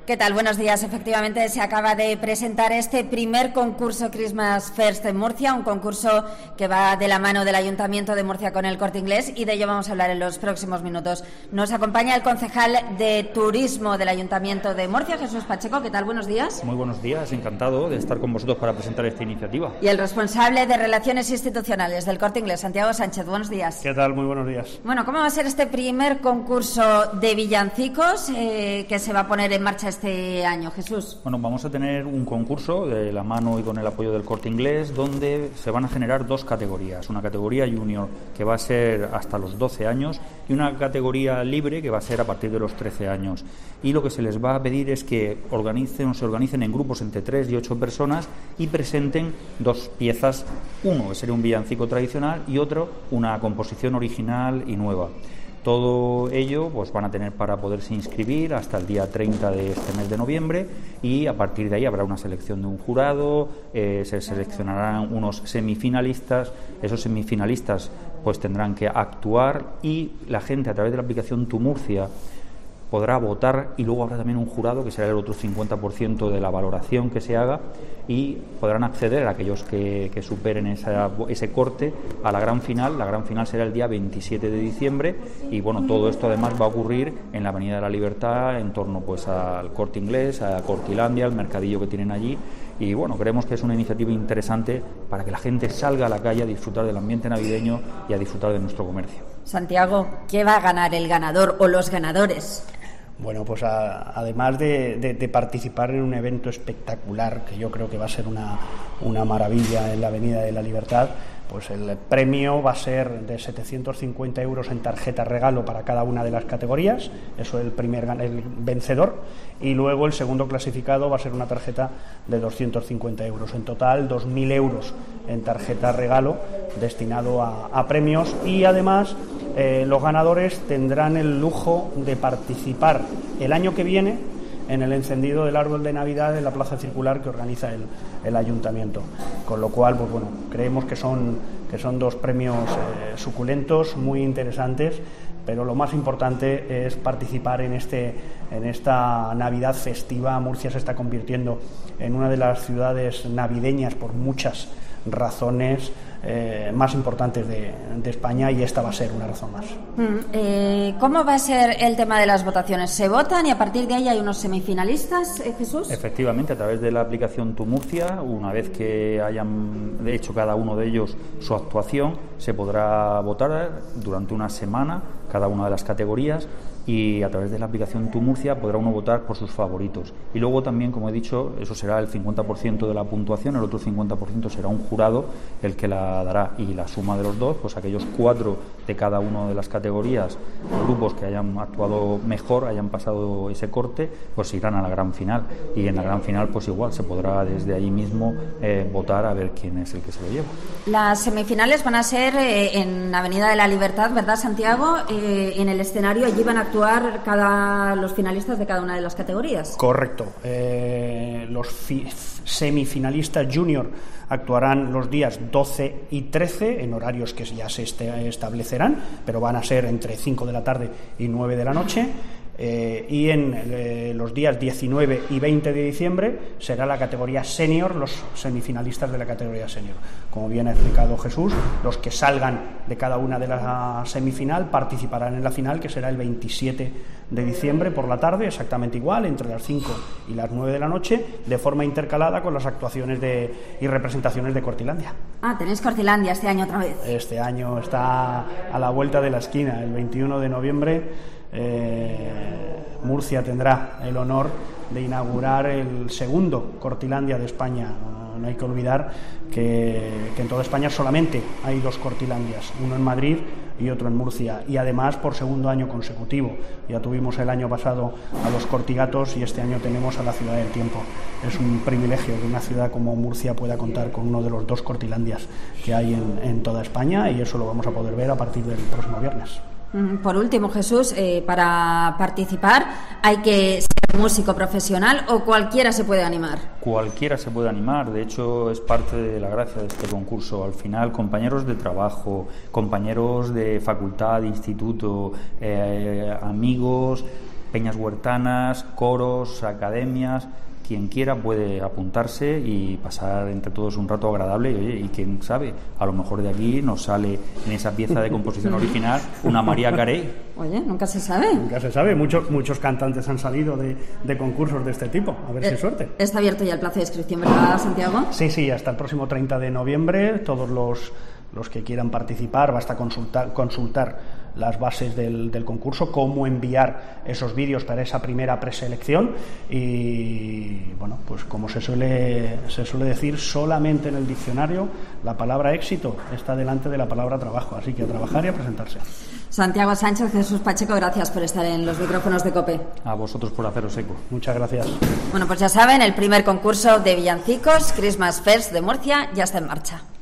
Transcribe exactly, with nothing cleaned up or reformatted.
¿Qué tal? Buenos días. Efectivamente, se acaba de presentar este primer concurso Christmas First en Murcia, un concurso que va de la mano del Ayuntamiento de Murcia con el Corte Inglés, y de ello vamos a hablar en los próximos minutos. Nos acompaña el concejal de Turismo del Ayuntamiento de Murcia, Jesús Pacheco. ¿Qué tal? Buenos días. Muy buenos días, encantado de estar con vosotros para presentar esta iniciativa. Y el responsable de Relaciones Institucionales del Corte Inglés, Santiago Sánchez. Buenos días. ¿Qué tal? Muy buenos días. Bueno, ¿cómo va a ser este primer concurso de villancicos eh, que se va a poner en marcha este año, Jesús? Bueno, vamos a tener un concurso de la mano y con el apoyo del Corte Inglés, donde se van a generar dos categorías, una categoría junior que va a ser hasta los doce años y una categoría libre que va a ser a partir de los trece años. Y lo que se les va a pedir es que organicen o se organicen en grupos entre tres y ocho personas y presenten dos piezas, uno que sería un villancico tradicional y otro una composición original y nueva. Todo ello pues van a tener para poderse inscribir hasta el día treinta de este mes de noviembre, y a partir de ahí habrá una selección de un jurado, eh, se seleccionarán unos semifinalistas, esos semifinalistas pues tendrán que actuar y la gente a través de la aplicación Tu Murcia podrá votar, y luego habrá también un jurado que será el otro cincuenta por ciento de la valoración que se haga, y podrán acceder a aquellos que, que superen esa, ese corte a la gran final. La gran final será el día veintisiete de diciembre, y bueno, todo esto además va a ocurrir en la Avenida de la Libertad, en torno pues al Corte Inglés, a Cortilandia, al mercadillo que tienen allí. Y bueno, creemos que es una iniciativa interesante para que la gente salga a la calle a disfrutar del ambiente navideño y a disfrutar de nuestro comercio. Santiago, ¿qué va a ganar el ganador o los ganadores? Bueno, pues a, además de, de, de participar en un evento espectacular, que yo creo que va a ser una, una maravilla en la Avenida de la Libertad, pues el premio va a ser de setecientos cincuenta euros en tarjeta regalo para cada una de las categorías. Eso es el primer el vencedor, y luego el segundo clasificado va a ser una tarjeta de doscientos cincuenta euros. En total, dos mil euros en tarjeta regalo destinado a, a premios, y además eh, los ganadores tendrán el lujo de participar el año que viene en el encendido del árbol de Navidad en la plaza circular que organiza el, el Ayuntamiento. Con lo cual, pues bueno, creemos que son, que son dos premios eh, suculentos, muy interesantes, pero lo más importante es participar en, este, en esta Navidad festiva. Murcia se está convirtiendo en una de las ciudades navideñas por muchas razones eh, más importantes de, de España, y esta va a ser una razón más. Mm, eh, ¿Cómo va a ser el tema de las votaciones? ¿Se votan y a partir de ahí hay unos semifinalistas, eh, Jesús? Efectivamente, a través de la aplicación Tu Murcia, una vez que hayan hecho cada uno de ellos su actuación, se podrá votar durante una semana cada una de las categorías, y a través de la aplicación Tu Murcia podrá uno votar por sus favoritos. Y luego también, como he dicho, eso será el cincuenta por ciento de la puntuación, el otro cincuenta por ciento será un jurado el que la dará, y la suma de los dos, pues aquellos cuatro de cada una de las categorías, grupos que hayan actuado mejor, hayan pasado ese corte, pues irán a la gran final, y en la gran final pues igual se podrá desde ahí mismo eh, votar a ver quién es el que se lo lleva. Las semifinales van a ser eh, en Avenida de la Libertad, ¿verdad, Santiago? Eh, en el escenario allí van a actuar cada, los finalistas de cada una de las categorías. Correcto. Eh, los fi- semifinalistas junior actuarán los días doce y trece en horarios que ya se este- establecerán, pero van a ser entre cinco de la tarde y nueve de la noche. Eh, y en eh, los días diecinueve y veinte de diciembre será la categoría senior, los semifinalistas de la categoría senior. Como bien ha explicado Jesús, los que salgan de cada una de las semifinal participarán en la final, que será el veintisiete de diciembre por la tarde, exactamente igual, entre las cinco y las nueve de la noche, de forma intercalada con las actuaciones de, y representaciones de Cortilandia. Ah, tenéis Cortilandia este año otra vez. Este año está a la vuelta de la esquina, el veintiuno de noviembre. Eh, Murcia tendrá el honor de inaugurar el segundo Cortilandia de España. No hay que olvidar que, que en toda España solamente hay dos Cortilandias, uno en Madrid y otro en Murcia, y además por segundo año consecutivo. Ya tuvimos el año pasado a los Cortigatos y este año tenemos a la Ciudad del Tiempo. Es un privilegio que una ciudad como Murcia pueda contar con uno de los dos Cortilandias que hay en, en toda España, y eso lo vamos a poder ver a partir del próximo viernes. Por último, Jesús, eh, para participar hay que ser músico profesional o cualquiera se puede animar. Cualquiera se puede animar, de hecho es parte de la gracia de este concurso. Al final, compañeros de trabajo, compañeros de facultad, de instituto, eh, amigos, peñas huertanas, coros, academias. Quien quiera puede apuntarse y pasar entre todos un rato agradable y, oye, y quién sabe, a lo mejor de aquí nos sale en esa pieza de composición original una María Carey. Oye, nunca se sabe. Nunca se sabe. Muchos muchos cantantes han salido de, de concursos de este tipo. A ver eh, si hay suerte. Está abierto ya el plazo de inscripción, ¿verdad, Santiago? Sí, sí, hasta el próximo treinta de noviembre. Todos los, los que quieran participar, basta consultar, consultar las bases del, del concurso, cómo enviar esos vídeos para esa primera preselección y, bueno, pues como se suele, se suele decir, solamente en el diccionario la palabra éxito está delante de la palabra trabajo, así que a trabajar y a presentarse. Santiago Sánchez, Jesús Pacheco, gracias por estar en los micrófonos de COPE. A vosotros por haceros eco. Muchas gracias. Bueno, pues ya saben, el primer concurso de villancicos Christmas First de Murcia ya está en marcha.